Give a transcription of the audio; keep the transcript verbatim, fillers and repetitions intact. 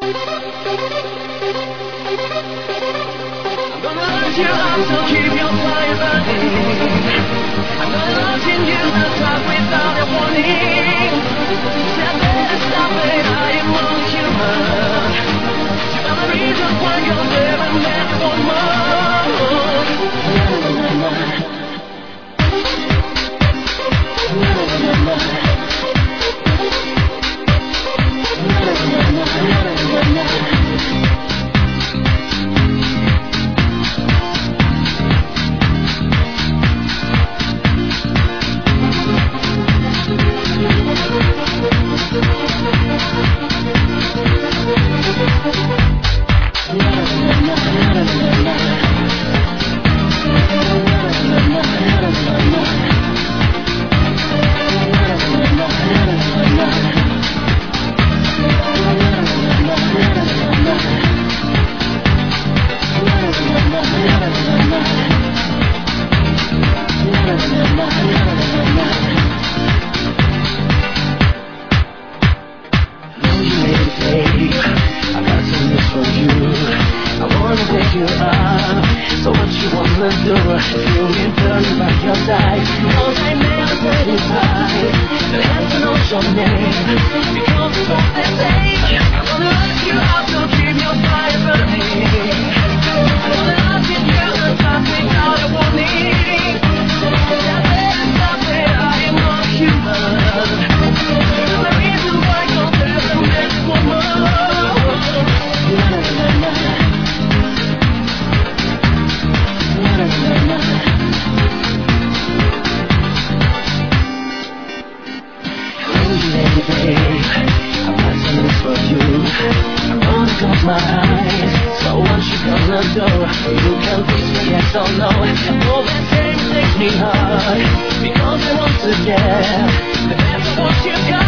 You also keep your fire burning. I'm not losing you the top without a warning. Said better stop it, I am only human. You are the reason why you're there and never want more. So what you wanna do? You can turn back your side. All I never said is right. The answer knows your name. Because it's all the same. I wanna let you out, so keep your fire burning. I wanna love you till the top without a warning. I better stop it, I am not human. You're the reason why you're there and next woman. I'm not saying this for you. I'm gonna close my eyes. So what you gonna do? You can please me, yes or no. All that things take me hard. Because I want to get the best of what you got.